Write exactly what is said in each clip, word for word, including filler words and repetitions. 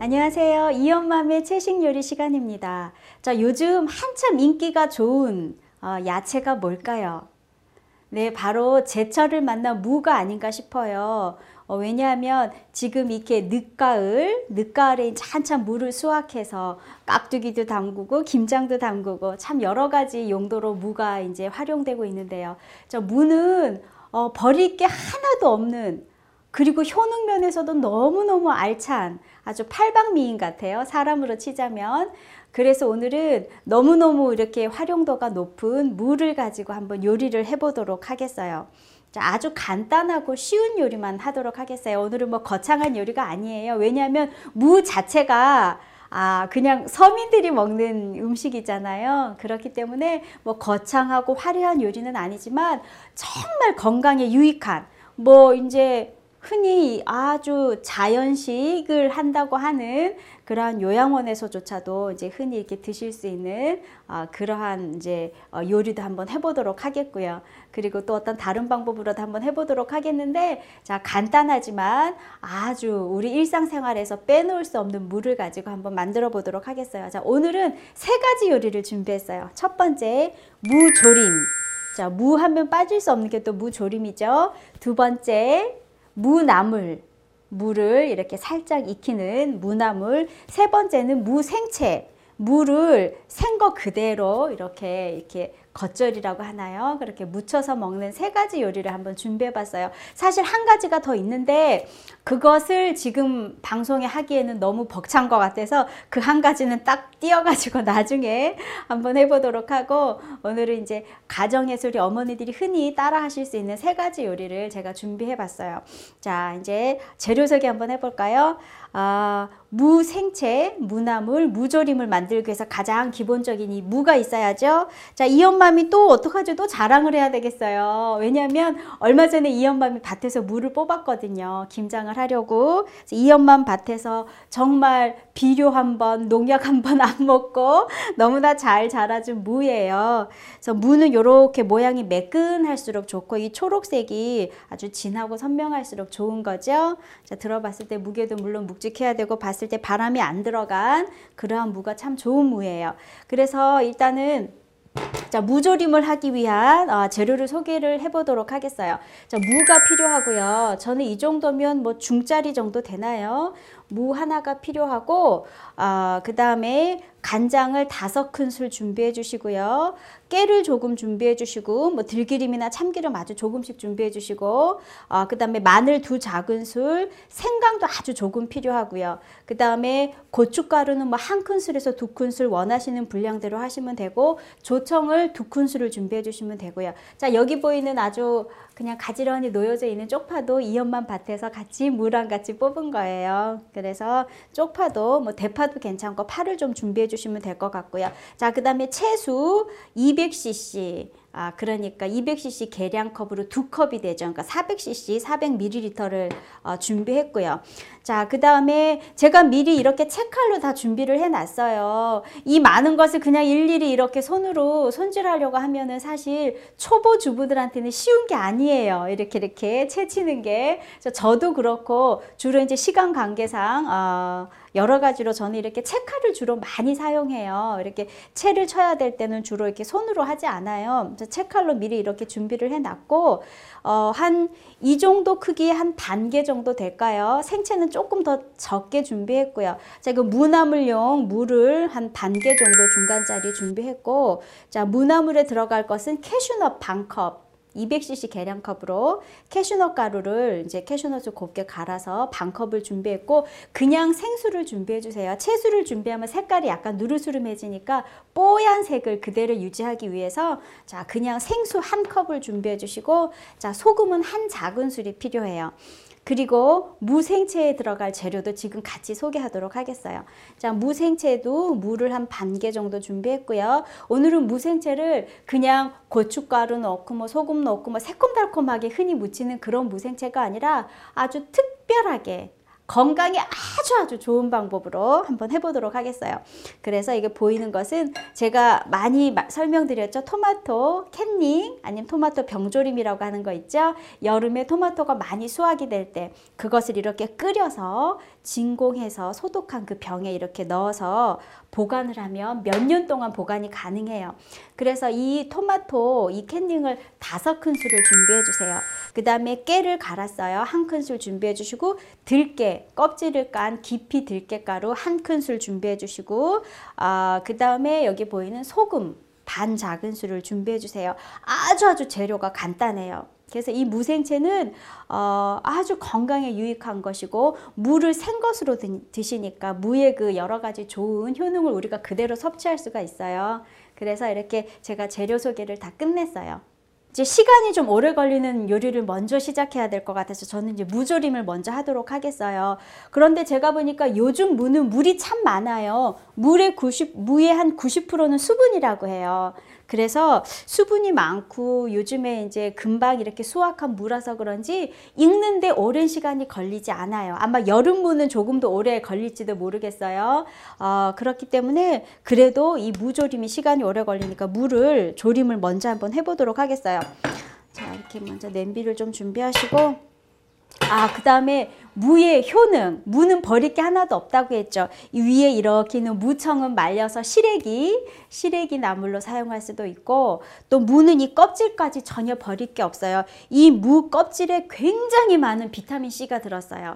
안녕하세요. 이엄맘의 채식 요리 시간입니다. 자, 요즘 한참 인기가 좋은 어, 야채가 뭘까요? 네, 바로 제철을 만난 무가 아닌가 싶어요. 어, 왜냐하면 지금 이렇게 늦가을, 늦가을에 이제 한참 무를 수확해서 깍두기도 담그고 김장도 담그고 참 여러 가지 용도로 무가 이제 활용되고 있는데요. 저 무는 어, 버릴 게 하나도 없는, 그리고 효능 면에서도 너무너무 알찬 아주 팔방미인 같아요. 사람으로 치자면. 그래서 오늘은 너무너무 이렇게 활용도가 높은 무를 가지고 한번 요리를 해보도록 하겠어요. 자, 아주 간단하고 쉬운 요리만 하도록 하겠어요. 오늘은 뭐 거창한 요리가 아니에요. 왜냐하면 무 자체가 아, 그냥 서민들이 먹는 음식이잖아요. 그렇기 때문에 뭐 거창하고 화려한 요리는 아니지만 정말 건강에 유익한, 뭐 이제 흔히 아주 자연식을 한다고 하는 그러한 요양원에서조차도 이제 흔히 이렇게 드실 수 있는 어, 그러한 이제 어, 요리도 한번 해보도록 하겠고요. 그리고 또 어떤 다른 방법으로도 한번 해보도록 하겠는데, 자, 간단하지만 아주 우리 일상생활에서 빼놓을 수 없는 무를 가지고 한번 만들어 보도록 하겠어요. 자, 오늘은 세 가지 요리를 준비했어요. 첫 번째, 무조림. 자, 무 하면 빠질 수 없는 게 또 무조림이죠. 두 번째, 무나물, 무를 이렇게 살짝 익히는 무나물. 세 번째는 무생채, 무를 생거 그대로 이렇게 이렇게 겉절이라고 하나요? 그렇게 무쳐서 먹는 세 가지 요리를 한번 준비해 봤어요. 사실 한 가지가 더 있는데 그것을 지금 방송에 하기에는 너무 벅찬 것 같아서 그 한 가지는 딱 띄어가지고 나중에 한번 해보도록 하고, 오늘은 이제 가정예술이 어머니들이 흔히 따라 하실 수 있는 세 가지 요리를 제가 준비해 봤어요. 자, 이제 재료 소개 한번 해볼까요? 아, 무생채, 무나물, 무조림을 만들기 위해서 가장 기본적인 이 무가 있어야죠. 자, 이엄맘이 또 어떡하죠? 또 자랑을 해야 되겠어요. 왜냐하면 얼마 전에 이엄맘이 밭에서 무를 뽑았거든요. 김장을 하려고. 이엄맘 밭에서 정말 비료 한 번, 농약 한 번 안 먹고 너무나 잘 자라준 무예요. 그래서 무는 이렇게 모양이 매끈할수록 좋고, 이 초록색이 아주 진하고 선명할수록 좋은 거죠. 자, 들어봤을 때 무게도 물론 묵직해야 되고 봤을 때 바람이 안 들어간 그러한 무가 참 좋은 무예요. 그래서 일단은 자, 무조림을 하기 위한 어, 재료를 소개를 해보도록 하겠어요. 자, 무가 필요하고요. 저는 이 정도면 뭐 중짜리 정도 되나요? 무 하나가 필요하고, 어, 그 다음에 간장을 다섯 큰술 준비해 주시고요. 깨를 조금 준비해 주시고, 뭐 들기름이나 참기름 아주 조금씩 준비해 주시고, 어, 그 다음에 마늘 두 작은술, 생강도 아주 조금 필요하고요. 그 다음에 고춧가루는 뭐 한 큰술에서 두 큰술 원하시는 분량대로 하시면 되고, 조청을 두 큰술을 준비해 주시면 되고요. 자, 여기 보이는 아주 그냥 가지런히 놓여져 있는 쪽파도 이엄맘 밭에서 같이 무랑 같이 뽑은 거예요. 그래서 쪽파도 뭐 대파도 괜찮고 파를 좀 준비해 주시면 될 것 같고요. 자, 그 다음에 채수 이백 씨씨, 아, 그러니까 이백 씨씨 계량컵으로 두 컵이 되죠. 그러니까 사백 씨씨, 사백 밀리리터를 어, 준비했고요. 자, 그 다음에 제가 미리 이렇게 채칼로 다 준비를 해놨어요. 이 많은 것을 그냥 일일이 이렇게 손으로 손질하려고 하면은 사실 초보 주부들한테는 쉬운 게 아니에요. 이렇게 이렇게 채치는 게. 저도 그렇고 주로 이제 시간 관계상 어, 여러 가지로 저는 이렇게 채칼을 주로 많이 사용해요. 이렇게 채를 쳐야 될 때는 주로 이렇게 손으로 하지 않아요. 채칼로 미리 이렇게 준비를 해놨고, 어, 한 이 정도 크기의 한 반 개 정도 될까요? 생채는 조금 더 적게 준비했고요. 자, 이거 무나물용 무를 한 반 개 정도 중간짜리 준비했고, 자, 무나물에 들어갈 것은 캐슈넛 반 컵. 이백 씨씨 계량컵으로 캐슈넛 가루를 이제 캐슈넛을 곱게 갈아서 반 컵을 준비했고, 그냥 생수를 준비해 주세요. 채수를 준비하면 색깔이 약간 누르스름해지니까 뽀얀 색을 그대로 유지하기 위해서 자, 그냥 생수 한 컵을 준비해 주시고, 자, 소금은 한 작은술이 필요해요. 그리고 무생채에 들어갈 재료도 지금 같이 소개하도록 하겠어요. 자, 무생채도 무를 한 반 개 정도 준비했고요. 오늘은 무생채를 그냥 고춧가루 넣고 뭐 소금 넣고 뭐 새콤달콤하게 흔히 무치는 그런 무생채가 아니라 아주 특별하게, 건강에 아주 아주 좋은 방법으로 한번 해보도록 하겠어요. 그래서 이게 보이는 것은 제가 많이 설명드렸죠. 토마토 캔닝 아니면 토마토 병조림이라고 하는 거 있죠. 여름에 토마토가 많이 수확이 될 때 그것을 이렇게 끓여서 진공해서 소독한 그 병에 이렇게 넣어서 보관을 하면 몇 년 동안 보관이 가능해요. 그래서 이 토마토 이 캔닝을 다섯 큰술을 준비해 주세요. 그 다음에 깨를 갈았어요. 한 큰술 준비해 주시고 들깨 껍질을 깐 깊이 들깨가루 한 큰술 준비해 주시고 어, 그 다음에 여기 보이는 소금 반 작은술을 준비해 주세요. 아주 아주 재료가 간단해요. 그래서 이 무생채는 어, 아주 건강에 유익한 것이고 무를 생것으로 드시니까 무의 그 여러 가지 좋은 효능을 우리가 그대로 섭취할 수가 있어요. 그래서 이렇게 제가 재료 소개를 다 끝냈어요. 이제 시간이 좀 오래 걸리는 요리를 먼저 시작해야 될 것 같아서 저는 이제 무조림을 먼저 하도록 하겠어요. 그런데 제가 보니까 요즘 무는 물이 참 많아요. 물의 구십, 무의 한 구십 퍼센트는 수분이라고 해요. 그래서 수분이 많고 요즘에 이제 금방 이렇게 수확한 무라서 그런지 익는데 오랜 시간이 걸리지 않아요. 아마 여름 무는 조금 더 오래 걸릴지도 모르겠어요. 어, 그렇기 때문에 그래도 이 무조림이 시간이 오래 걸리니까 무를 조림을 먼저 한번 해보도록 하겠어요. 자, 이렇게 먼저 냄비를 좀 준비하시고 아, 그 다음에 무의 효능, 무는 버릴 게 하나도 없다고 했죠. 이 위에 이렇게 있는 무청은 말려서 시래기, 시래기 나물로 사용할 수도 있고 또 무는 이 껍질까지 전혀 버릴 게 없어요. 이 무 껍질에 굉장히 많은 비타민C가 들었어요.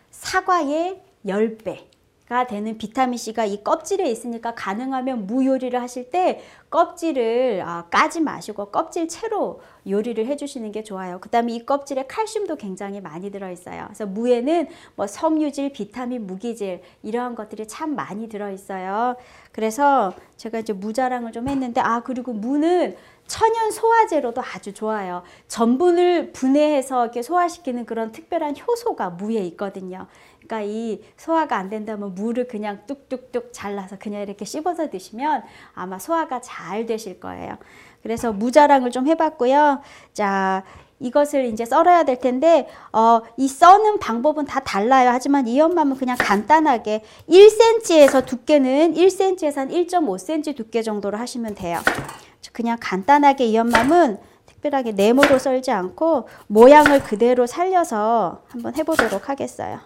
사과의 십 배가 되는 비타민C가 이 껍질에 있으니까 가능하면 무 요리를 하실 때 껍질을 아, 까지 마시고 껍질 채로 요리를 해주시는 게 좋아요. 그 다음에 이 껍질에 칼슘도 굉장히 많이 들어있어요. 그래서 무에는 뭐 섬유질, 비타민, 무기질 이러한 것들이 참 많이 들어있어요. 그래서 제가 이제 무 자랑을 좀 했는데 아 그리고 무는 천연 소화제로도 아주 좋아요. 전분을 분해해서 이렇게 소화시키는 그런 특별한 효소가 무에 있거든요. 그러니까 이 소화가 안 된다면 무를 그냥 뚝뚝뚝 잘라서 그냥 이렇게 씹어서 드시면 아마 소화가 잘 되실 거예요. 그래서 무 자랑을 좀 해봤고요. 자, 이것을 이제 썰어야 될 텐데 어, 이 써는 방법은 다 달라요. 하지만 이 엄마는 그냥 간단하게 일 센티미터에서 두께는 일 센티미터에서 한 일 점 오 센티미터 두께 정도로 하시면 돼요. 그냥 간단하게 이 엄마는 특별하게 네모로 썰지 않고 모양을 그대로 살려서 한번 해보도록 하겠어요.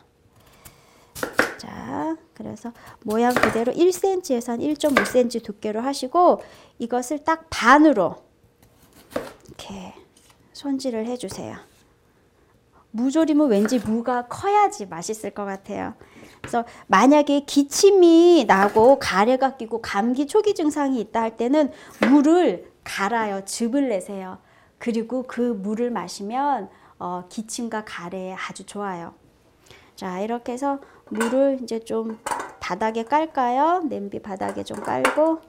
자, 그래서 모양 그대로 일 센티미터에서 한 일 점 오 센티미터 두께로 하시고 이것을 딱 반으로 이렇게 손질을 해주세요. 무조림은 왠지 무가 커야지 맛있을 것 같아요. 그래서 만약에 기침이 나고 가래가 끼고 감기 초기 증상이 있다 할 때는 물을 갈아요. 즙을 내세요. 그리고 그 물을 마시면 어, 기침과 가래에 아주 좋아요. 자, 이렇게 해서 물을 이제 좀 바닥에 깔까요? 냄비 바닥에 좀 깔고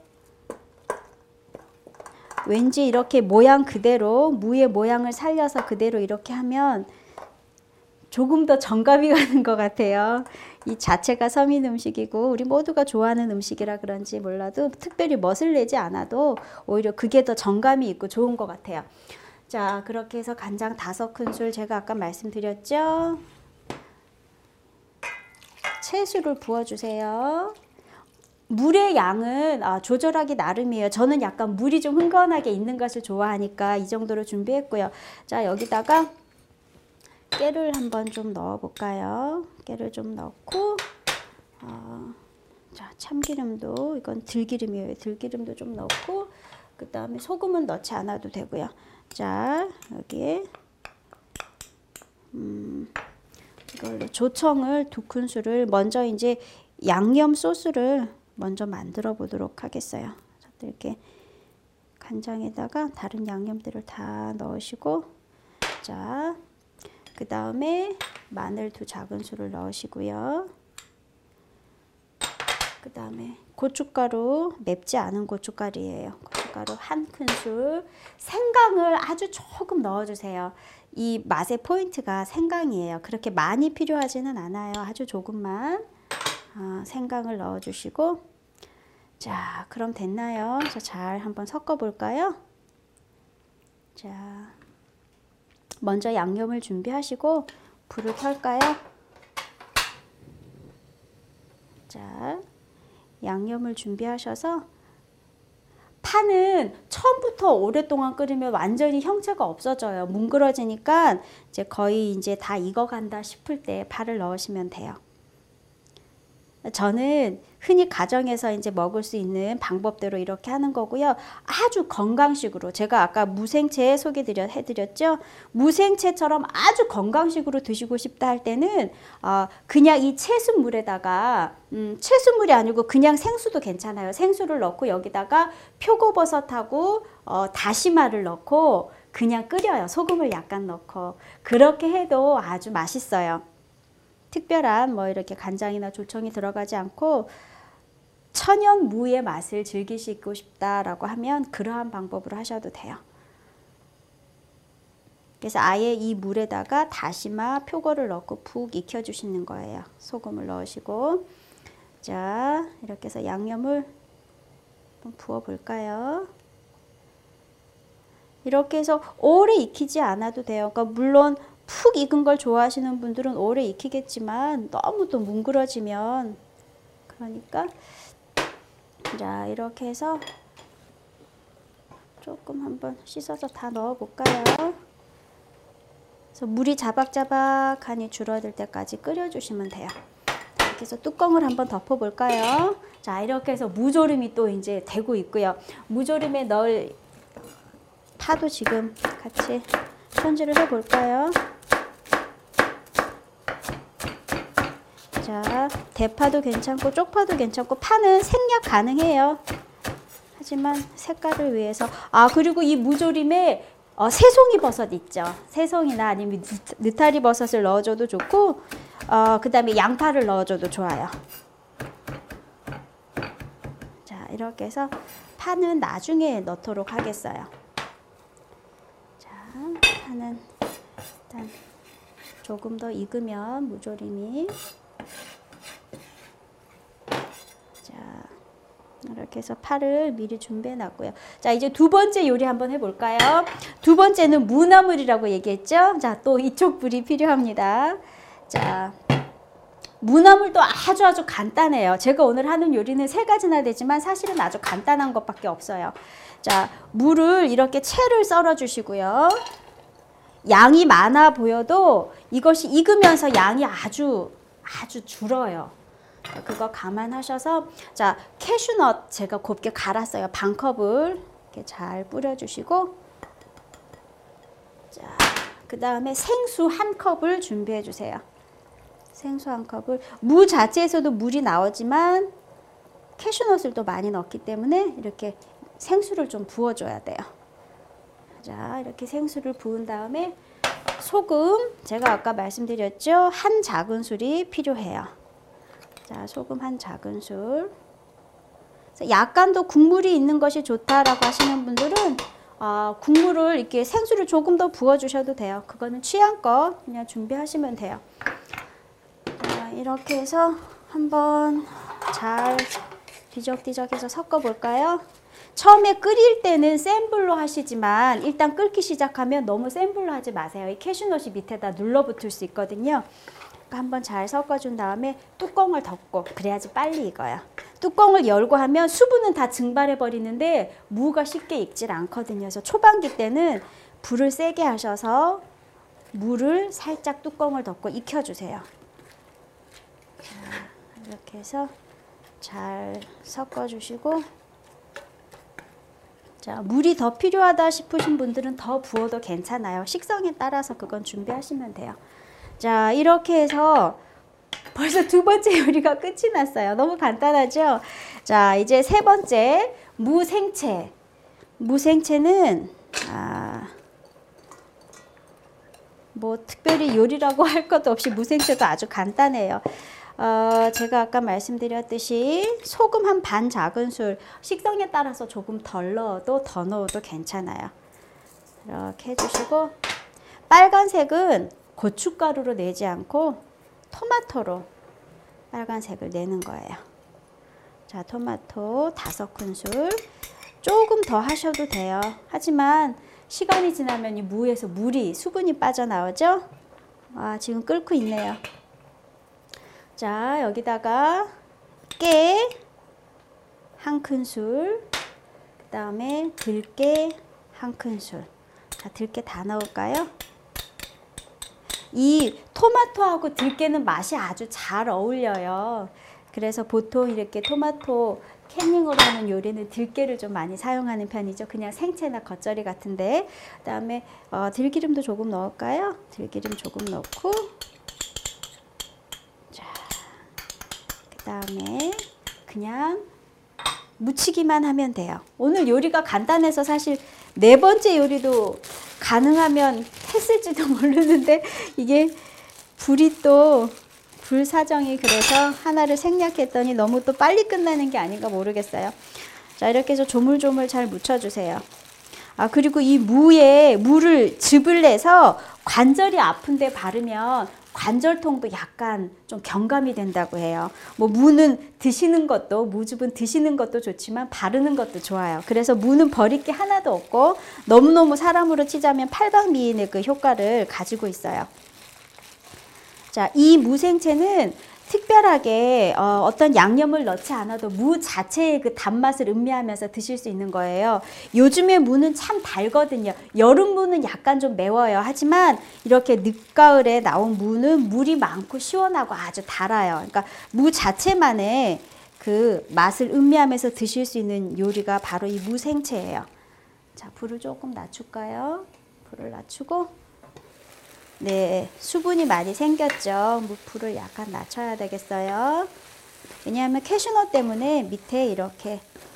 왠지 이렇게 모양 그대로 무의 모양을 살려서 그대로 이렇게 하면 조금 더 정감이 가는 것 같아요. 이 자체가 서민 음식이고 우리 모두가 좋아하는 음식이라 그런지 몰라도 특별히 멋을 내지 않아도 오히려 그게 더 정감이 있고 좋은 것 같아요. 자, 그렇게 해서 간장 다섯 큰술 제가 아까 말씀드렸죠. 채수를 부어주세요. 물의 양은 아, 조절하기 나름이에요. 저는 약간 물이 좀 흥건하게 있는 것을 좋아하니까 이 정도로 준비했고요. 자, 여기다가 깨를 한번 좀 넣어 볼까요? 깨를 좀 넣고 어, 자, 참기름도 이건 들기름이에요. 들기름도 좀 넣고 그 다음에 소금은 넣지 않아도 되고요. 자, 여기에 음, 이걸로 조청을 두 큰술을 먼저 이제 양념 소스를 먼저 만들어 보도록 하겠어요. 이렇게 간장에다가 다른 양념들을 다 넣으시고 자, 그 다음에 마늘 두 작은술을 넣으시고요. 그 다음에 고춧가루, 맵지 않은 고춧가루예요. 고춧가루 한 큰술. 생강을 아주 조금 넣어주세요. 이 맛의 포인트가 생강이에요. 그렇게 많이 필요하지는 않아요. 아주 조금만 아, 생강을 넣어주시고 자, 그럼 됐나요? 자, 잘 한번 섞어 볼까요? 자, 먼저 양념을 준비하시고 불을 켤까요? 자, 양념을 준비하셔서 파는 처음부터 오랫동안 끓이면 완전히 형체가 없어져요. 뭉그러지니까 이제 거의 이제 다 익어간다 싶을 때 파를 넣으시면 돼요. 저는 흔히 가정에서 이제 먹을 수 있는 방법대로 이렇게 하는 거고요. 아주 건강식으로 제가 아까 무생채 소개드려 해드렸죠. 무생채처럼 아주 건강식으로 드시고 싶다 할 때는 어, 그냥 이 채수물에다가 음, 채수물이 아니고 그냥 생수도 괜찮아요. 생수를 넣고 여기다가 표고버섯하고 어, 다시마를 넣고 그냥 끓여요. 소금을 약간 넣고 그렇게 해도 아주 맛있어요. 특별한 뭐 이렇게 간장이나 조청이 들어가지 않고 천연 무의 맛을 즐기시고 싶다라고 하면 그러한 방법으로 하셔도 돼요. 그래서 아예 이 물에다가 다시마, 표고를 넣고 푹 익혀주시는 거예요. 소금을 넣으시고 자 이렇게 해서 양념을 한번 부어볼까요? 이렇게 해서 오래 익히지 않아도 돼요. 그러니까 물론 푹 익은 걸 좋아하시는 분들은 오래 익히겠지만 너무 또 뭉그러지면 그러니까 자 이렇게 해서 조금 한번 씻어서 다 넣어 볼까요? 그래서 물이 자박자박하니 줄어들 때까지 끓여 주시면 돼요. 이렇게 해서 뚜껑을 한번 덮어 볼까요? 자 이렇게 해서 무조림이 또 이제 되고 있고요. 무조림에 넣을 파도 지금 같이 손질을 해 볼까요? 자, 대파도 괜찮고 쪽파도 괜찮고 파는 생략 가능해요. 하지만 색깔을 위해서 아 그리고 이 무조림에 어, 새송이 버섯 있죠. 새송이나 아니면 느타리 버섯을 넣어줘도 좋고 어, 그 다음에 양파를 넣어줘도 좋아요. 자 이렇게 해서 파는 나중에 넣도록 하겠어요. 자 파는 일단 조금 더 익으면 무조림이 자 이렇게 해서 파를 미리 준비해 놨고요. 자 이제 두 번째 요리 한번 해볼까요? 두 번째는 무나물이라고 얘기했죠. 자 또 이쪽 불이 필요합니다. 자 무나물도 아주 아주 간단해요. 제가 오늘 하는 요리는 세 가지나 되지만 사실은 아주 간단한 것밖에 없어요. 자 물을 이렇게 채를 썰어 주시고요. 양이 많아 보여도 이것이 익으면서 양이 아주 아주 줄어요. 그거 감안하셔서 자 캐슈넛 제가 곱게 갈았어요. 반 컵을 이렇게 잘 뿌려주시고 자 그 다음에 생수 한 컵을 준비해 주세요. 생수 한 컵을 무 자체에서도 물이 나오지만 캐슈넛을 또 많이 넣기 때문에 이렇게 생수를 좀 부어줘야 돼요. 자 이렇게 생수를 부은 다음에 소금 제가 아까 말씀드렸죠. 한 작은술이 필요해요. 자 소금 한 작은술. 약간 더 국물이 있는 것이 좋다라고 하시는 분들은 어, 국물을 이렇게 생수를 조금 더 부어 주셔도 돼요. 그거는 취향껏 그냥 준비하시면 돼요. 자, 이렇게 해서 한번 잘 뒤적뒤적해서 섞어 볼까요? 처음에 끓일 때는 센 불로 하시지만 일단 끓기 시작하면 너무 센 불로 하지 마세요. 이 캐슈넛이 밑에다 눌러붙을 수 있거든요. 한번 잘 섞어준 다음에 뚜껑을 덮고 그래야지 빨리 익어요. 뚜껑을 열고 하면 수분은 다 증발해 버리는데 무가 쉽게 익질 않거든요. 그래서 초반기 때는 불을 세게 하셔서 무를 살짝 뚜껑을 덮고 익혀주세요. 이렇게 해서 잘 섞어주시고 자 물이 더 필요하다 싶으신 분들은 더 부어도 괜찮아요. 식성에 따라서 그건 준비하시면 돼요. 자 이렇게 해서 벌써 두 번째 요리가 끝이 났어요. 너무 간단하죠? 자 이제 세 번째 무생채. 무생채는 아, 뭐 특별히 요리라고 할 것도 없이 무생채도 아주 간단해요. 어, 제가 아까 말씀드렸듯이 소금 한 반 작은술 식성에 따라서 조금 덜 넣어도 더 넣어도 괜찮아요. 이렇게 해주시고 빨간색은 고춧가루로 내지 않고 토마토로 빨간색을 내는 거예요. 자, 토마토 다섯 큰술. 조금 더 하셔도 돼요. 하지만 시간이 지나면 이 무에서 물이, 수분이 빠져나오죠? 아, 지금 끓고 있네요. 자, 여기다가 깨 한 큰술, 그 다음에 들깨 한 큰술. 자, 들깨 다 넣을까요? 이 토마토하고 들깨는 맛이 아주 잘 어울려요. 그래서 보통 이렇게 토마토 캐닝으로 하는 요리는 들깨를 좀 많이 사용하는 편이죠. 그냥 생채나 겉절이 같은데. 그 다음에 어, 들기름도 조금 넣을까요? 들기름 조금 넣고, 자, 그 다음에 그냥 무치기만 하면 돼요. 오늘 요리가 간단해서 사실 네 번째 요리도 가능하면 했을지도 모르는데, 이게 불이 또 불 사정이 그래서 하나를 생략했더니 너무 또 빨리 끝나는 게 아닌가 모르겠어요. 자, 이렇게 해서 조물조물 잘 묻혀주세요. 아, 그리고 이 무에 물을 즙을 내서 관절이 아픈데 바르면 관절통도 약간 좀 경감이 된다고 해요. 뭐 무는 드시는 것도, 무즙은 드시는 것도 좋지만 바르는 것도 좋아요. 그래서 무는 버릴 게 하나도 없고 너무너무 사람으로 치자면 팔방미인의 그 효과를 가지고 있어요. 자, 이 무생채는 특별하게 어, 어떤 양념을 넣지 않아도 무 자체의 그 단맛을 음미하면서 드실 수 있는 거예요. 요즘에 무는 참 달거든요. 여름 무는 약간 좀 매워요. 하지만 이렇게 늦가을에 나온 무는 물이 많고 시원하고 아주 달아요. 그러니까 무 자체만의 그 맛을 음미하면서 드실 수 있는 요리가 바로 이 무생채예요. 자, 불을 조금 낮출까요? 불을 낮추고, 네, 수분이 많이 생겼죠. 불을 약간 낮춰야 되겠어요. 왜냐하면 캐슈넛 때문에 밑에 이렇게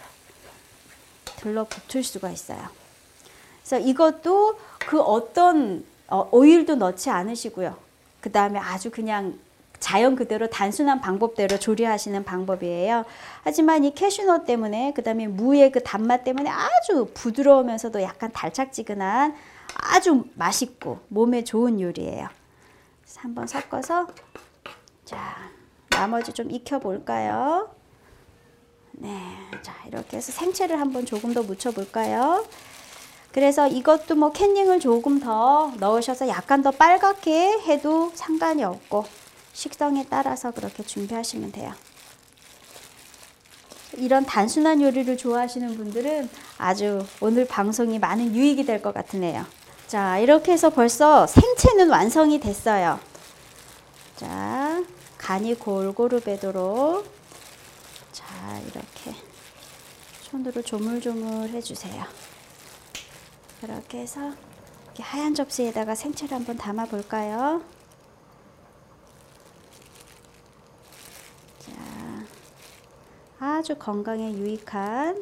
들러붙을 수가 있어요. 그래서 이것도 그 어떤 어, 오일도 넣지 않으시고요. 그 다음에 아주 그냥 자연 그대로 단순한 방법대로 조리하시는 방법이에요. 하지만 이 캐슈넛 때문에, 그 다음에 무의 그 단맛 때문에 아주 부드러우면서도 약간 달짝지근한 아주 맛있고 몸에 좋은 요리예요. 그래서 한번 섞어서, 자, 나머지 좀 익혀 볼까요? 네, 자, 이렇게 해서 생채를 한번 조금 더 묻혀 볼까요? 그래서 이것도 뭐 캔닝을 조금 더 넣으셔서 약간 더 빨갛게 해도 상관이 없고, 식성에 따라서 그렇게 준비하시면 돼요. 이런 단순한 요리를 좋아하시는 분들은 아주 오늘 방송이 많은 유익이 될 것 같으네요. 자, 이렇게 해서 벌써 생채는 완성이 됐어요. 자, 간이 골고루 배도록, 자, 이렇게 손으로 조물조물 해주세요. 이렇게 해서 이렇게 하얀 접시에다가 생채를 한번 담아 볼까요? 자, 아주 건강에 유익한,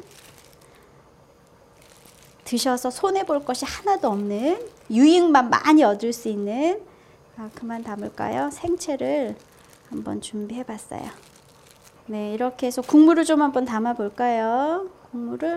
드셔서 손해볼 것이 하나도 없는, 유익만 많이 얻을 수 있는, 아, 그만 담을까요? 생채를 한번 준비해 봤어요. 네, 이렇게 해서 국물을 좀 한번 담아 볼까요? 국물을.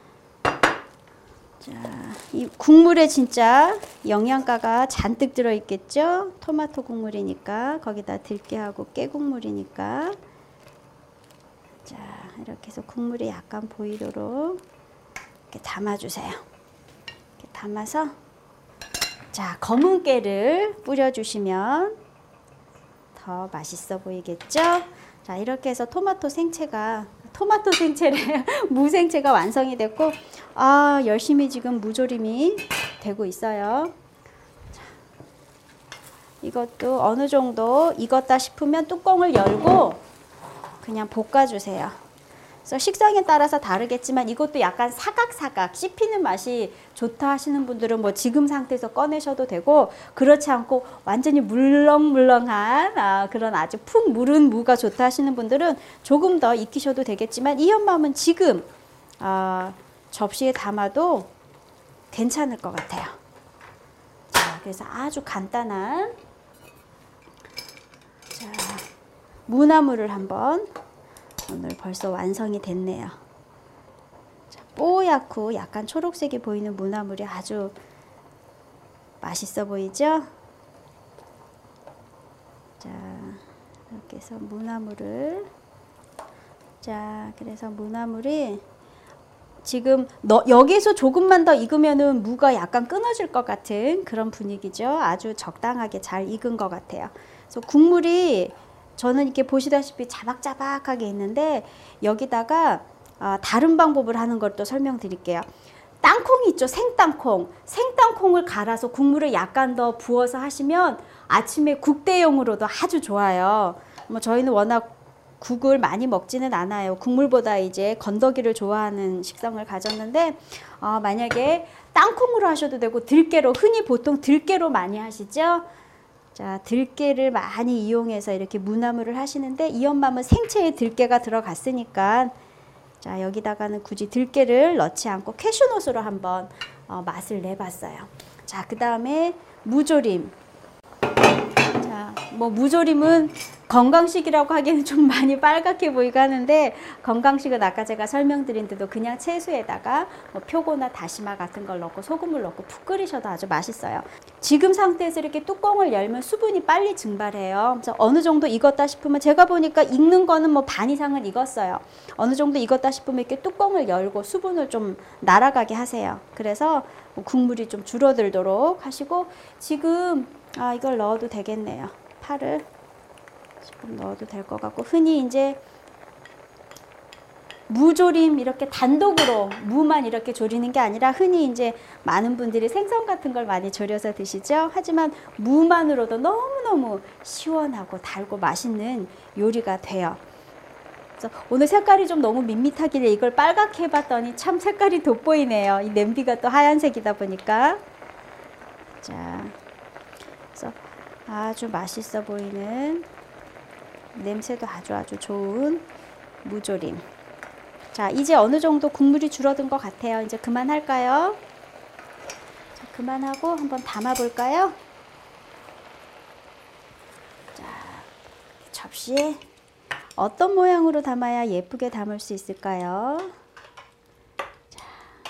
자, 이 국물에 진짜 영양가가 잔뜩 들어 있겠죠? 토마토 국물이니까, 거기다 들깨하고 깨국물이니까. 자, 이렇게 해서 국물이 약간 보이도록 이렇게 담아주세요. 이렇게 담아서, 자, 검은 깨를 뿌려주시면 더 맛있어 보이겠죠? 자, 이렇게 해서 토마토 생채가, 토마토 생채래, 무생채가 완성이 됐고, 아, 열심히 지금 무조림이 되고 있어요. 자, 이것도 어느 정도 익었다 싶으면 뚜껑을 열고 그냥 볶아주세요. 그래서 식성에 따라서 다르겠지만 이것도 약간 사각사각 씹히는 맛이 좋다 하시는 분들은 뭐 지금 상태에서 꺼내셔도 되고, 그렇지 않고 완전히 물렁물렁한 아, 그런 아주 푹 무른 무가 좋다 하시는 분들은 조금 더 익히셔도 되겠지만, 이 현맘은 지금 아, 접시에 담아도 괜찮을 것 같아요. 자, 그래서 아주 간단한, 자, 무나물을 한번, 오늘 벌써 완성이 됐네요. 자, 뽀얗고 약간 초록색이 보이는 무나물이 아주 맛있어 보이죠? 자, 이렇게 해서 무나물을, 자, 그래서 무나물이 지금 너, 여기서 조금만 더 익으면은 무가 약간 끊어질 것 같은 그런 분위기죠. 아주 적당하게 잘 익은 것 같아요. 그래서 국물이 저는 이렇게 보시다시피 자박자박하게 있는데 여기다가 아, 다른 방법을 하는 걸 또 설명드릴게요. 땅콩이 있죠. 생땅콩. 생땅콩을 갈아서 국물을 약간 더 부어서 하시면 아침에 국 대용으로도 아주 좋아요. 뭐 저희는 워낙 국을 많이 먹지는 않아요. 국물보다 이제 건더기를 좋아하는 식성을 가졌는데 어, 만약에 땅콩으로 하셔도 되고 들깨로, 흔히 보통 들깨로 많이 하시죠. 자, 들깨를 많이 이용해서 이렇게 무나물을 하시는데 이 엄마는 생채에 들깨가 들어갔으니까 자, 여기다가는 굳이 들깨를 넣지 않고 캐슈넛으로 한번 어, 맛을 내봤어요. 자, 그 다음에 무조림. 자, 뭐 무조림은 건강식이라고 하기에는 좀 많이 빨갛게 보이고 하는데 건강식은 아까 제가 설명드린 대로 그냥 채소에다가 뭐 표고나 다시마 같은 걸 넣고 소금을 넣고 푹 끓이셔도 아주 맛있어요. 지금 상태에서 이렇게 뚜껑을 열면 수분이 빨리 증발해요. 그래서 어느 정도 익었다 싶으면 제가 보니까 익는 거는 뭐 반 이상은 익었어요. 어느 정도 익었다 싶으면 이렇게 뚜껑을 열고 수분을 좀 날아가게 하세요. 그래서 국물이 좀 줄어들도록 하시고 지금 아 이걸 넣어도 되겠네요. 파를 조금 넣어도 될 것 같고 흔히 이제 무조림 이렇게 단독으로 무만 이렇게 조리는 게 아니라 흔히 이제 많은 분들이 생선 같은 걸 많이 졸여서 드시죠. 하지만 무만으로도 너무너무 시원하고 달고 맛있는 요리가 돼요. 그래서 오늘 색깔이 좀 너무 밋밋하길래 이걸 빨갛게 해봤더니 참 색깔이 돋보이네요. 이 냄비가 또 하얀색이다 보니까. 자, 그래서 아주 맛있어 보이는 냄새도 아주 아주 좋은 무조림. 자, 이제 어느 정도 국물이 줄어든 것 같아요. 이제 그만할까요? 자, 그만하고 한번 담아 볼까요? 자, 접시에 어떤 모양으로 담아야 예쁘게 담을 수 있을까요? 자,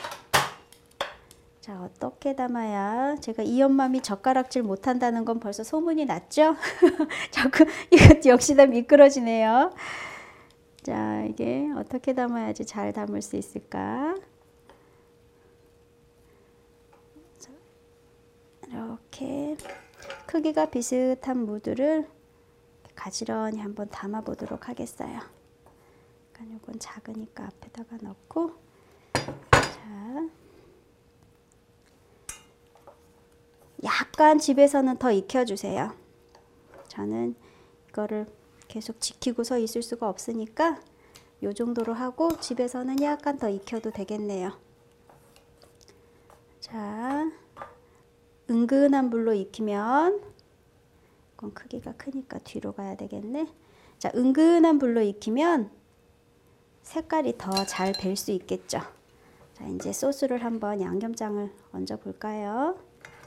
자 어떻게 담아야 제가 이 엄마미 젓가락질 못한다는 건 벌써 소문이 났죠? 자꾸 이것도 역시나 미끄러지네요. 자, 이게 어떻게 담아야지 잘 담을 수 있을까? 자, 이렇게 크기가 비슷한 무들을 가지런히 한번 담아 보도록 하겠어요. 그러니까 이건 작으니까 앞에다가 넣고, 자, 약간 집에서는 더 익혀주세요. 저는 이거를 계속 지키고 서 있을 수가 없으니까 요 정도로 하고 집에서는 약간 더 익혀도 되겠네요. 자, 은근한 불로 익히면 이건 크기가 크니까 뒤로 가야 되겠네. 자, 은근한 불로 익히면 색깔이 더 잘 될 수 있겠죠. 자, 이제 소스를 한번 양념장을 얹어 볼까요?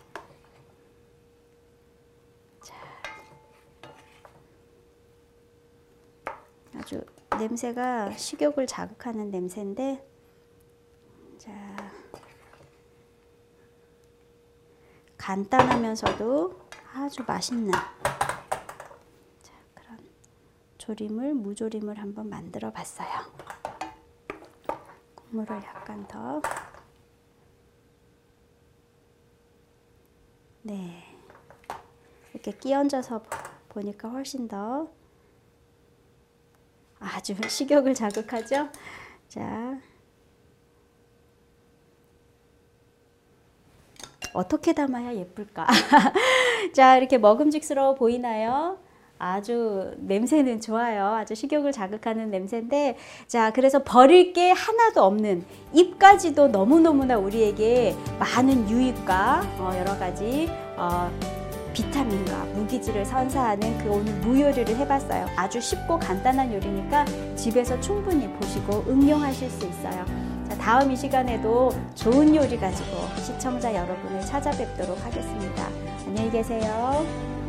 아주 냄새가 식욕을 자극하는 냄새인데, 자, 간단하면서도 아주 맛있는 자, 그런 조림을 무조림을 한번 만들어 봤어요. 국물을 약간 더, 네, 이렇게 끼얹어서 보니까 훨씬 더 아주 식욕을 자극하죠. 자, 어떻게 담아야 예쁠까? 자, 이렇게 먹음직스러워 보이나요? 아주 냄새는 좋아요. 아주 식욕을 자극하는 냄새인데, 자, 그래서 버릴 게 하나도 없는, 입까지도 너무너무나 우리에게 많은 유익과 어, 여러 가지 어, 비타민과 무기질을 선사하는 그 오늘 무요리를 해봤어요. 아주 쉽고 간단한 요리니까 집에서 충분히 보시고 응용하실 수 있어요. 자, 다음 이 시간에도 좋은 요리 가지고 시청자 여러분을 찾아뵙도록 하겠습니다. 안녕히 계세요.